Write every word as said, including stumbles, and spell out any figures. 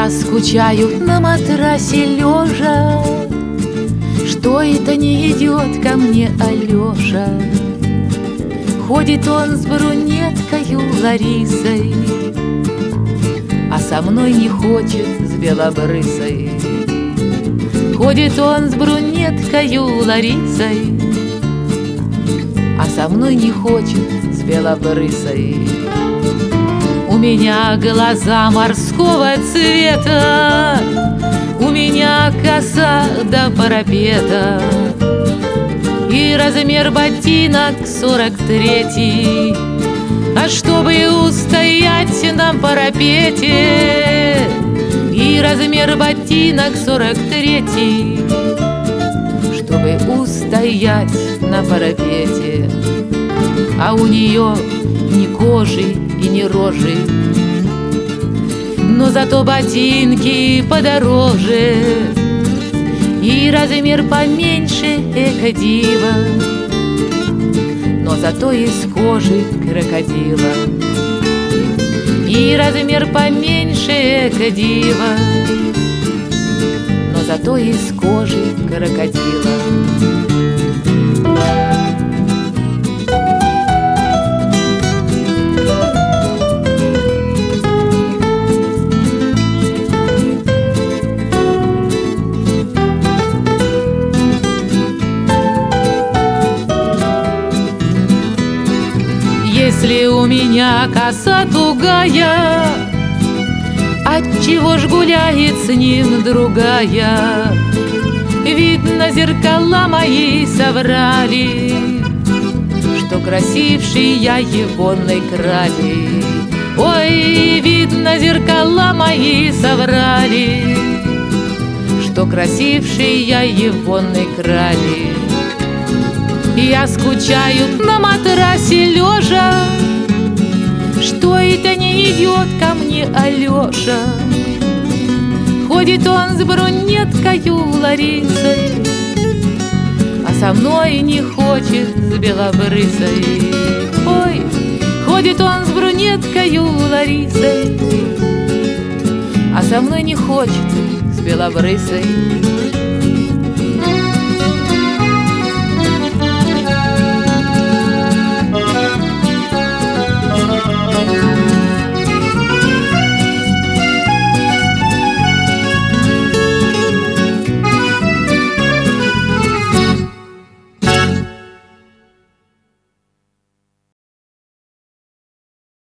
Я скучаю на матрасе лежа. Что это не идет ко мне Алеша? Ходит он с брюнеткою Ларисой, а со мной не хочет, с белобрысой. Ходит он с брюнеткою Ларисой, а со мной не хочет, с белобрысой. У меня глаза морского цвета, у меня коса до парапета, и размер ботинок сорок третий. А чтобы устоять на парапете, и размер ботинок сорок третий, чтобы устоять на парапете. А у нее ни кожи и ни рожи, но зато ботинки подороже, и размер поменьше эко-дива, но зато из кожи крокодила. И размер поменьше эко-дива, но зато из кожи крокодила. Если у меня коса тугая, отчего ж гуляет с ним другая? Видно, зеркала мои соврали, что красивший я егонной крали. Ой, видно, зеркала мои соврали, что красивший я егонной крали. Я скучаю на матрасе лежа. Что это не идет ко мне Алеша? Ходит он с брюнеткою Ларисой, а со мной не хочет, с белобрысой. Ой, ходит он с брюнеткою Ларисой, а со мной не хочет, с белобрысой.